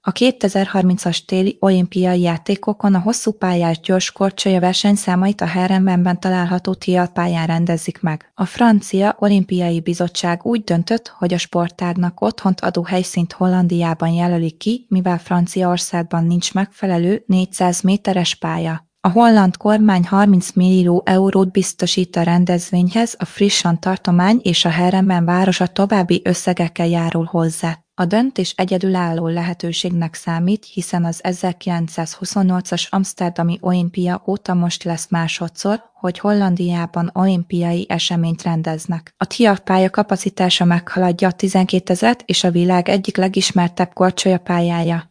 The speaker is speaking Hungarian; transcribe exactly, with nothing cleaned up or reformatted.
A kétezer-harmincas téli olimpiai játékokon a hosszúpályás gyors korcsolya versenyszámait a Heerenveenben található Thiel pályán rendezik meg. A Francia Olimpiai Bizottság úgy döntött, hogy a sportágnak otthont adó helyszínt Hollandiában jelöli ki, mivel Franciaországban nincs megfelelő négyszáz méteres pálya. A holland kormány harminc millió eurót biztosít a rendezvényhez, a Friesland tartomány és a Heerenveen városa további összegekkel járul hozzá. A döntés egyedülálló lehetőségnek számít, hiszen az ezerkilencszázhuszonnyolcas amszterdami olimpia óta most lesz másodszor, hogy Hollandiában olimpiai eseményt rendeznek. A Thiel pálya kapacitása meghaladja a tizenkétezret és a világ egyik legismertebb korcsolyapályája.